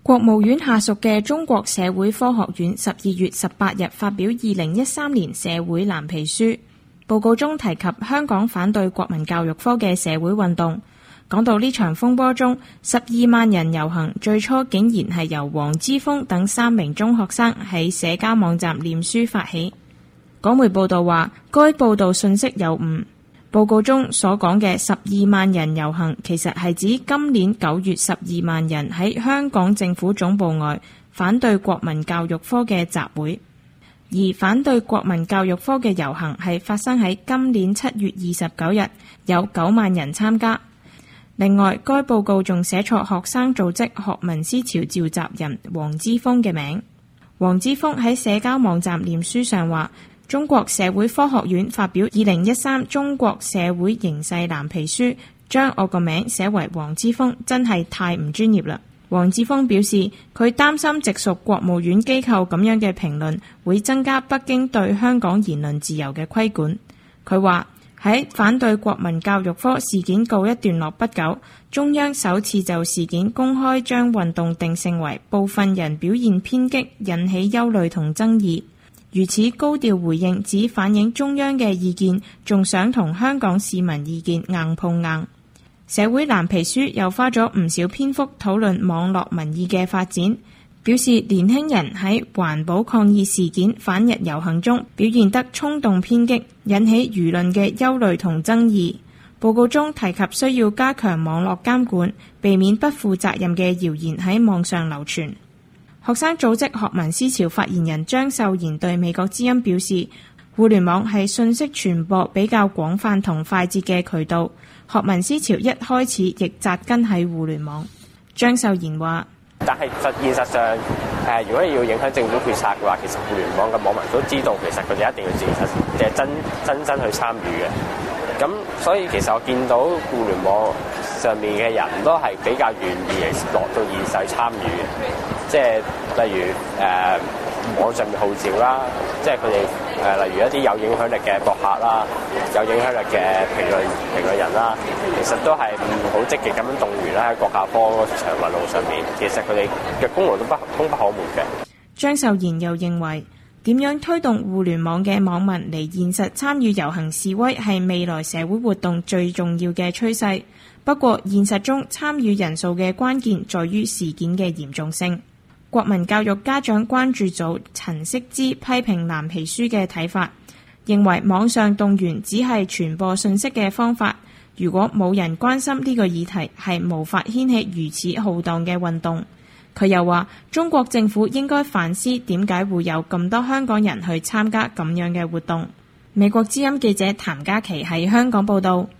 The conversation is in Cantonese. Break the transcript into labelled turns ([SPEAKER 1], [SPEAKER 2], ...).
[SPEAKER 1] 國務院下屬嘅中國社會科學院12月18日發表2013年社會藍皮書，報告中提及香港反對國民教育科嘅社會運動，講到呢場風波中12萬人遊行最初竟然係由黃之鋒等3名中學生喺社交網站臉書發起。港媒報道話，該報道信息有誤。報告中所講嘅12萬人遊行，其實係指今年9月12萬人喺香港政府總部外反對國民教育科嘅集會，而反對國民教育科嘅遊行係發生喺今年7月29日，有9萬人參加。另外，該報告仲寫錯學生組織學民思潮召集人黃之鋒嘅名。黃之鋒喺社交網站臉書上話，中國社會科學院發表2013中國社會形勢藍皮書，將我個名寫為黃之鋒，真係太唔專業啦。黃之鋒表示，佢擔心直屬國務院機構咁樣嘅評論會增加北京對香港言論自由嘅規管。佢話喺反對國民教育科事件告一段落不久，中央首次就事件公開將運動定性為部分人表現偏激，引起憂慮同爭議。如此高調回應，只反映中央嘅意見，仲想同香港市民意見硬碰硬。社會藍皮書又花咗唔少篇幅討論網絡民意嘅發展，表示年輕人喺環保抗議事件反日遊行中表現得衝動偏激，引起輿論嘅憂慮同爭議。報告中提及需要加強網絡監管，避免不負責任嘅謠言喺網上流傳。學生組織學民思潮發言人張秀賢對美國之音表示，互聯網係信息傳播比較廣泛同快捷嘅渠道，學民思潮一開始亦扎根喺互聯網。張秀賢話，
[SPEAKER 2] 但係現實上，如果你要影響政府決策嘅話，其實互聯網嘅網民都知道，其實佢哋一定要自己真去參與嘅。咁所以其實我見到互聯網上面嘅人都係比較願意落到現實參與嘅。即係例如網上面號召啦，即係佢哋例如一啲有影響力嘅博客啦，有影響力嘅評論人啦，其實都係好積極咁樣動員啦，喺國教科場運動上面，其實佢哋嘅功勞都功不可沒嘅。
[SPEAKER 1] 張秀賢又認為，點樣推動互聯網嘅網民嚟現實參與遊行示威係未來社會活動最重要嘅趨勢。不過現實中參與人數嘅關鍵在於事件嘅嚴重性。國民教育家長關注組陳惜之批評藍皮書嘅睇法，認為網上動員只係傳播信息嘅方法，如果冇人關心呢個議題，係無法掀起如此浩蕩嘅運動。佢又話，中國政府應該反思點解會有咁多香港人去參加咁樣嘅活動。美國之音記者譚嘉琪喺香港報道。